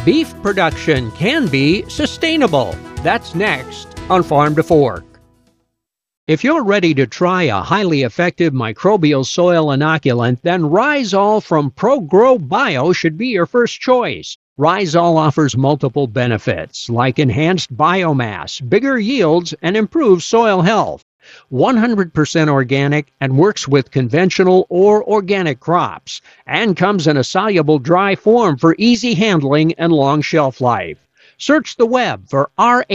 beef production can be sustainable. That's next on Farm to Fork. If you're ready to try a highly effective microbial soil inoculant, then Rhizol from ProGrow Bio should be your first choice. Rhizol offers multiple benefits like enhanced biomass, bigger yields, and improved soil health. 100% organic and works with conventional or organic crops, and comes in a soluble dry form for easy handling and long shelf life. Search the web for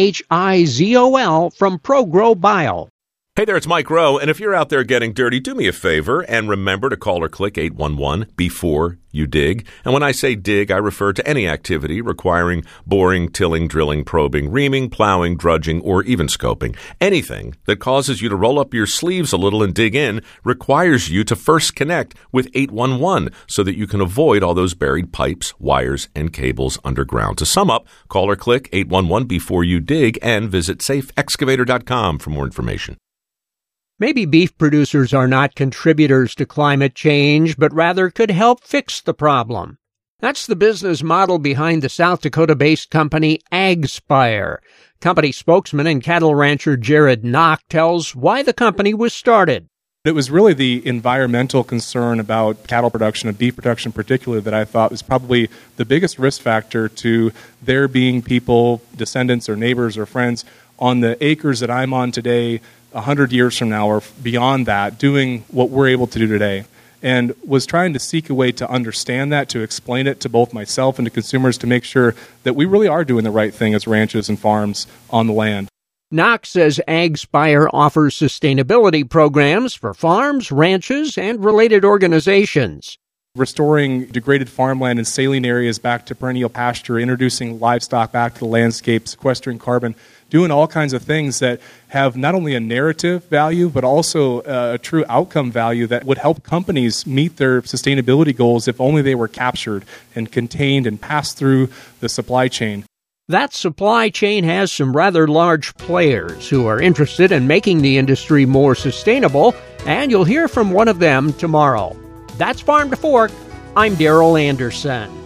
RHIZOL from ProGrow Bio. Hey there, it's Mike Rowe, and if you're out there getting dirty, do me a favor and remember to call or click 811 before you dig. And when I say dig, I refer to any activity requiring boring, tilling, drilling, probing, reaming, plowing, drudging, or even scoping. Anything that causes you to roll up your sleeves a little and dig in requires you to first connect with 811 so that you can avoid all those buried pipes, wires, and cables underground. To sum up, call or click 811 before you dig and visit safeexcavator.com for more information. Maybe beef producers are not contributors to climate change, but rather could help fix the problem. That's the business model behind the South Dakota-based company AgSpire. Company spokesman and cattle rancher Jared Knock tells why the company was started. It was really the environmental concern about cattle production and beef production particularly that I thought was probably the biggest risk factor to there being people, descendants or neighbors or friends on the acres that I'm on today 100 years from now or beyond that, doing what we're able to do today. And was trying to seek a way to understand that, to explain it to both myself and to consumers to make sure that we really are doing the right thing as ranches and farms on the land. Knox says AgSpire offers sustainability programs for farms, ranches, and related organizations. Restoring degraded farmland and saline areas back to perennial pasture, introducing livestock back to the landscape, sequestering carbon, doing all kinds of things that have not only a narrative value, but also a true outcome value that would help companies meet their sustainability goals if only they were captured and contained and passed through the supply chain. That supply chain has some rather large players who are interested in making the industry more sustainable, and you'll hear from one of them tomorrow. That's Farm to Fork. I'm Darrell Anderson.